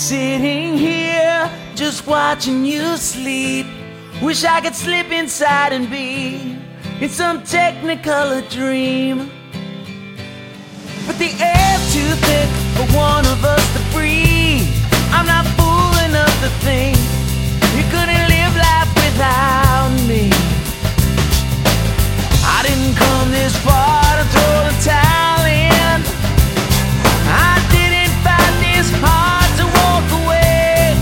Sitting here, just watching you sleep. Wish I could slip inside and be in some technicolor dream. But the air's too thick for one of us to breathe. I'm not fool enough to think you couldn't live life without me. I didn't come this far to throw the towel in. I didn't find this hard to walk away.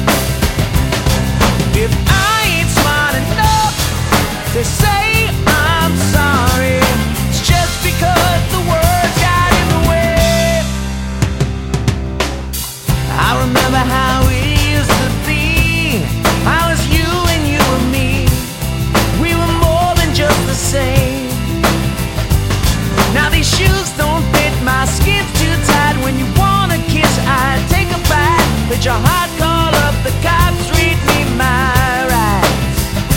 If I ain't smart enough to say I'm sorry, it's just because the words got in the way. I remember how it used to be. I was you and you were me. We were more than just the same. Now these shoes don't fit, my skin's too tight. When you wanna kiss, I take a bite. Let your heart call up the cops, read me my rights.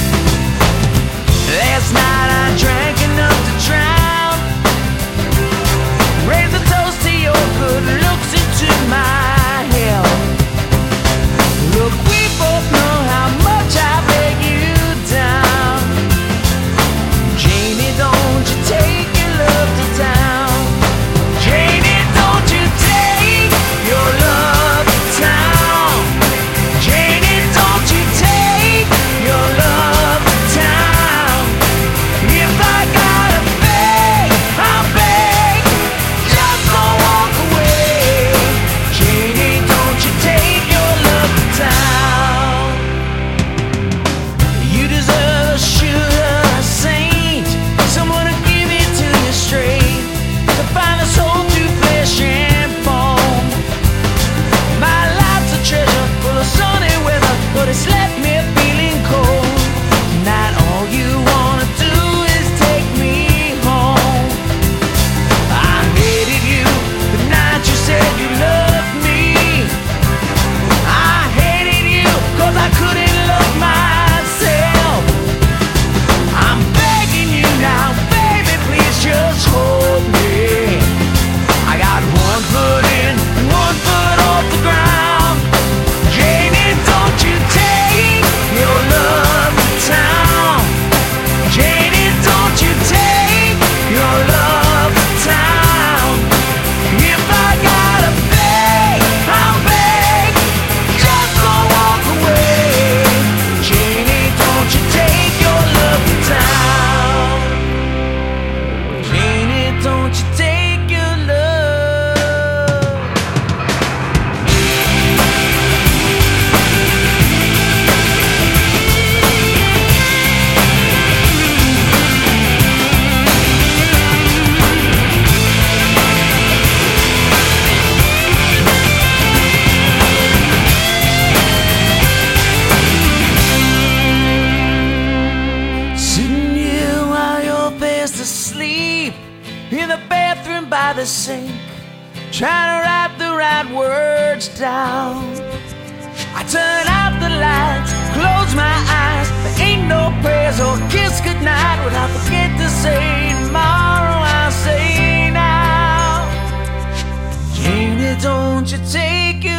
Last night I drank enough to drown. Raise a toast to your good looks into my hell. Look, we both know how much I break you down. Janie, don't you take your love to town. Janie, don't you take your love to town. Janie, don't you take your love to town. If I gotta beg, I'll beg, just don't walk away. Janie, don't you take your love to town. You deserve a sugar saint, someone to give it to you straight, to find a soul through flesh and bone. My life's a treasure full of sunny weather, but it's left me feeling cold. Tonight all you wanna do is take me home. I hated you the night you said you loved me. I hated you 'cause I couldn't love myself. I'm begging you now, baby, please just hold me. I got one foot in, one foot off the ground. Janie, don't you take your love to town. Janie, don't you take your love to town. If I gotta beg, I'll beg, just don't walk away. Janie, don't you take your love to town. Janie, don't you take your love. Sitting here while you're fast asleep in the bathroom by the sink, trying to write the right words down. I turn out the lights, close my eyes. There ain't no prayers or kiss goodnight. When I forget to say tomorrow, I'll say now. Janie, don't you take it